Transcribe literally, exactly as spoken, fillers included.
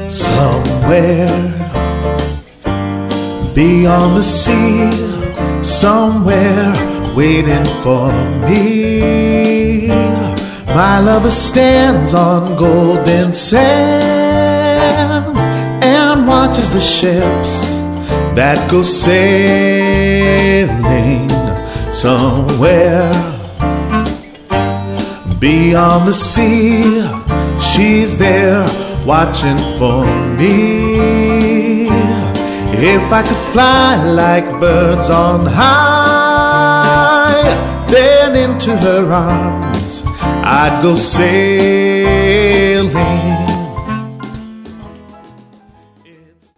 Somewhere beyond the sea, somewhere waiting for me, my lover stands on golden sands and watches the ships that go sailing. Somewhere beyond the sea, she's there watching for me. If I could fly like birds on high, then into her arms I'd go sailing.